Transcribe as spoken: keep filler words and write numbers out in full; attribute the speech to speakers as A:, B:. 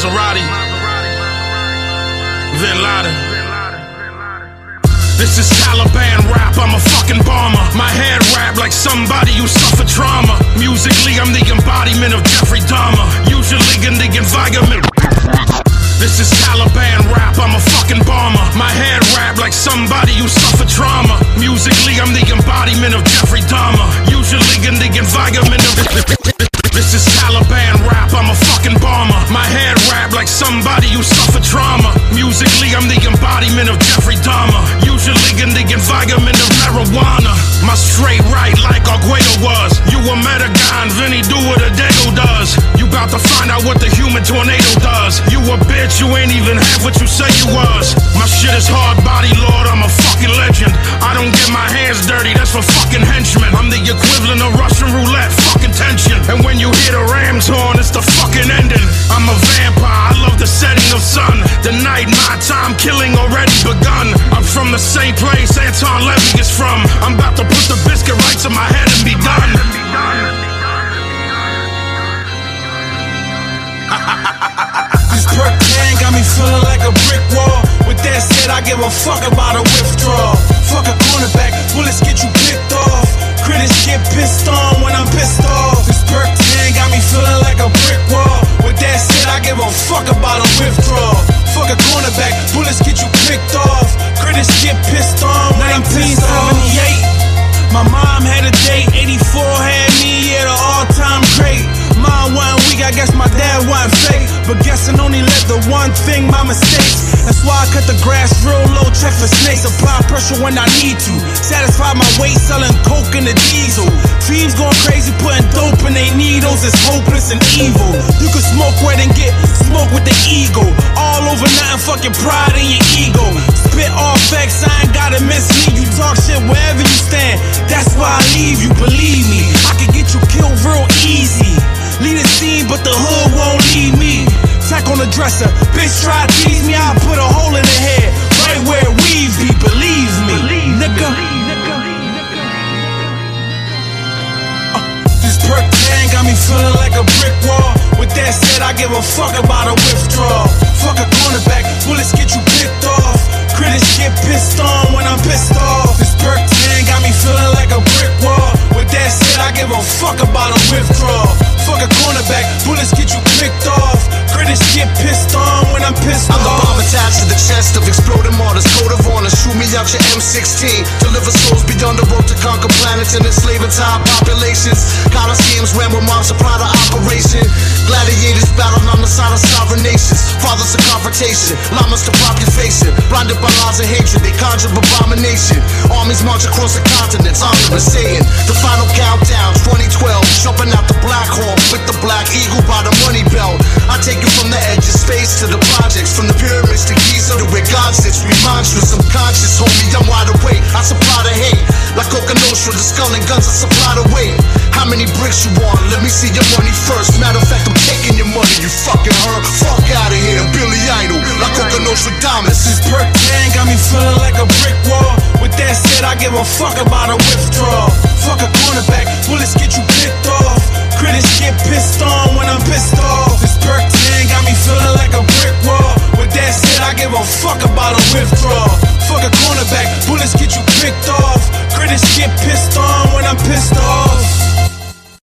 A: Maserati, Bin Laden. This is Taliban rap, I'm a fucking bomber. My head wrapped like somebody who suffered trauma. Musically, I'm the embodiment of Jeffrey Dahmer. Usually in the environment. This is Taliban rap, I'm a fucking bomber. My head wrapped like somebody who suffered trauma. Musically, I'm the embodiment of Jeffrey Dahmer. Usually in the environment of. This is Taliban rap, I'm a fucking bomber. My head wrapped like somebody who suffered trauma. Musically, I'm the embodiment of Jeffrey Dahmer. Usually in the environment of marijuana. My straight right like Arguello was. You a Metagon, Vinny do what a Dago does. You bout to find out what the human tornado does. You a bitch, you ain't even half what you say you was. My shit is hard body, Lord, I'm a fucking legend. I don't get my hands dirty, that's for fucking henchmen. I'm the equivalent of Russian roulette, fucking tension. And when you hear the ram's horn, it's the fucking ending. I'm a vampire, I love the setting of sun. The night, my time killing already begun. I'm from the same place Anton Levy is from. I'm about to put the biscuit right to my head and be done.
B: This perk gang got me feeling like a brick wall. With that said, I give a fuck about a withdrawal. Fuck a cornerback, bullets get you picked off. Critics get pissed on when I'm pissed off. This perk gang got me feeling like a brick wall. With that said, I give a fuck about a withdrawal. Fuck a cornerback, bullets get you picked off. Critics get pissed on when I'm pissed off. nineteen seventy-eight, my mom had a date. eighty-four had me, yeah, the all-time great. Mine wasn't weak, I guess my dad wasn't fake. But guessing only led to one thing, my mistakes. That's why I cut the grass real low, check for snakes. Apply pressure when I need to. Satisfy my weight, selling coke in the diesel. Thieves going crazy, putting dope in they needles. It's hopeless and evil. You can smoke wet and get smoke with the ego. All over nothing, fucking pride in your ego. Spit all facts, I ain't gotta mislead you. Talk shit wherever you stand, that's why I leave you. Believe me, I can get you killed real easy. Lead a scene, but the hood won't leave me. Tack on the dresser, bitch try to tease me, I'll put a hole in the head, right where weave be, believe me, nigga. Uh, this perk gang got me feeling like a brick wall. With that said, I give a fuck about a withdrawal. Fuck a cornerback, bullets get you picked off. Critics get pissed on when I'm pissed off. This perk gang got me feeling like a brick wall. With that said, I give a fuck about a withdrawal. Fuck a cornerback, bullets get you picked off. Critics get pissed on when I'm pissed
C: I'm
B: off.
C: the bomb attached to the chest of exploding martyrs. Code of honor, shoot me out your M sixteen. Deliver souls beyond the road to conquer planets and enslave entire populations. Coliseums ran with mob supply to operation. Gladiators battling on the side of sovereign nations. Fathers of confrontation, llamas to prop your facing. Blinded by lies and hatred, they conjure abomination. Armies march across the continents, I'm saying. The final countdown, twenty twelve. Jumping out the black hole with the black eagle by the money belt. I take you from the edge of space to the projects, from the pyramids to Giza to where God sits. We monstrous, I'm conscious, homie, I'm wide awake. I supply the hate, like Coca Nostra, the skull and guns, I supply the weight. How many bricks you want? Let me see your money first. Matter of fact, I'm taking your money, you fucking heard. Fuck out of here, Billy Idol, like Coca Nostra Damas.
B: This perk gang got me feeling like a brick wall. With that said, I give a fuck about a withdrawal. Fuck a cornerback, bullets get you picked off. Critics get pissed on when I'm pissed off. This perk gang got me feeling like a brick wall. With that said, I give a fuck about a withdrawal. Fuck a cornerback, bullets get you picked off. Critics get pissed